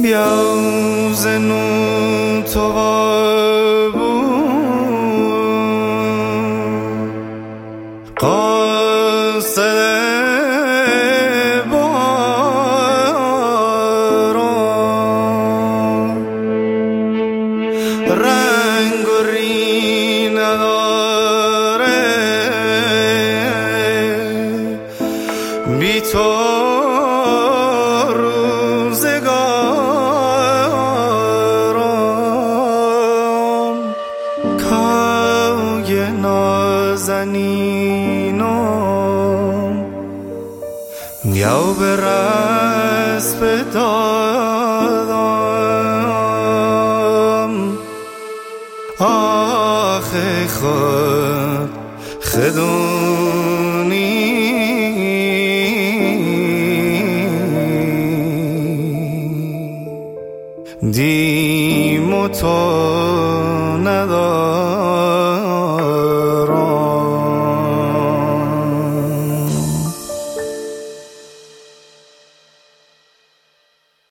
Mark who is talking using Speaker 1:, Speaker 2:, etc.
Speaker 1: بیا زنو تو قاصد باران رنگ و ری نداره بی تو روزگارم کای نازنینم بیا به رسم دادم آخه خود خدونی دیم و تو ندارم